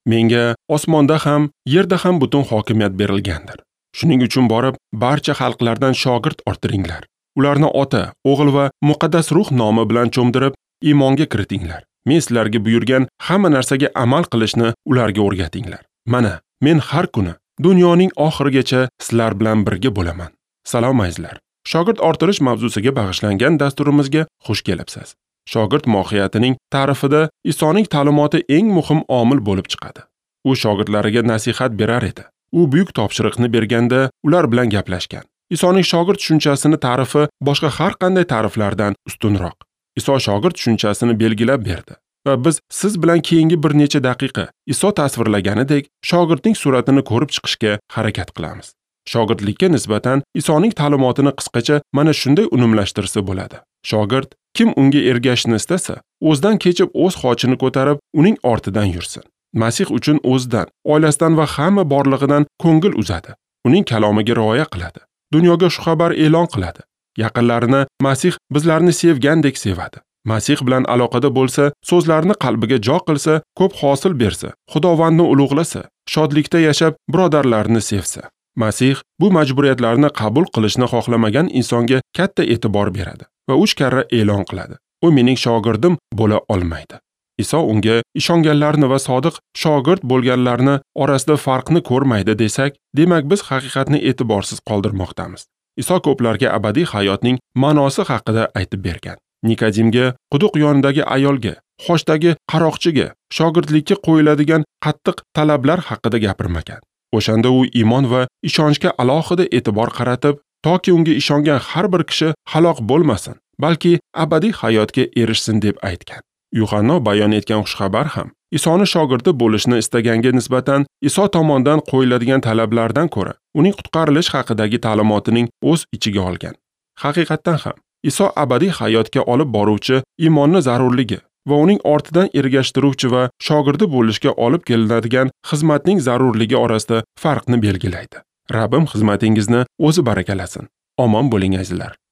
Menga osmonda ham, yerda ham butun hokimiyat berilgandir. Shuning uchun borib, barcha xalqlardan shogird orttiringlar. Ularni Ota, O'g'il va Muqaddas Ruh nomi bilan cho'mdirib, iymonga kiritinglar. Men sizlarga buyurgan hamma narsaga amal qilishni ularga o'rgatinglar. Mana, men har kuni dunyoning oxirigacha sizlar bilan birga bo'laman. Salom azizlar. Shogird orttirish mavzusiga bag'ishlangan dasturimizga xush kelibsiz. Shogird mohiyatining ta'rifida Isoning ta'limoti eng muhim omil bo'lib chiqadi. U shogirdlariga nasihat berar edi. U buyuk topshiriqni berganda ular bilan gaplashgan. Isoning shogird tushunchasini ta'rifi boshqa har qanday ta'riflardan ustunroq. Iso shogird tushunchasini belgilab berdi va biz siz bilan keyingi bir necha daqiqa Iso tasvirlaganidek shogirdning suratini ko'rib chiqishga harakat qilamiz. Shogirdlikka nisbatan Isoning ta'limotini qisqacha mana shunday unumlashtirsa bo'ladi. Shogird kim unga ergashishni istasa, o'zidan kechib o'z xochini ko'tarib, uning ortidan yursin. Masih uchun o'zidan, oilasidan va hamma borlig'idan ko'ngil uzadi. Uning kalomiga rioya qiladi. Dunyoga shu xabar e'lon qiladi. Yaqinlarini Masih bizlarni sevgandek sevadi. Masih bilan aloqada bo'lsa, so'zlarini qalbiga jo qilsa, ko'p hosil bersa, Xudovandni ulug'lasa, shodlikda yashab, birodarlarini sevsa. Masih bu majburiyatlarni qabul qilishni xohlamagan insonga katta e'tibor beradi va 3 karra e'lon qiladi. U mening shogirdim bo'la olmaydi. Iso unga ishonganlarni va sodiq shogird bo'lganlarni orasida farqni ko'rmaydi desak, demak biz haqiqatni e'tiborsiz qoldirmoqdamiz. Iso ko'plarga abadiy hayotning ma'nosi haqida aytib bergan. Nikodimga, quduq yonidagi ayolga, Xoshdagi qaroqchiga shogirdlikka qo'yiladigan qattiq talablar haqida gapirmagan. O'shanda u iymon va ishonchga alohida e'tibor qaratib, toki unga ishongan har bir kishi halok bo'lmasin, balki abadiy hayotga erishsin deb aytgan. Yuhanno bayon etgan xushxabar ham Isoni shogirdi bo'lishni istaganga nisbatan Iso tomonidan qo'yiladigan talablardan ko'ra uning qutqarilish haqidagi ta'limotining o'z ichiga olgan. Haqiqatdan ham Iso abadiy hayotga olib boruvchi iymonni zarurligi va uning ortidan ergashtiruvchi va shogirdi bo'lishga olib kelinadigan xizmatning zarurligi orasida farqni belgilaydi. Rabbim xizmatingizni o'zi barakalasin. Omon bo'ling azizlar.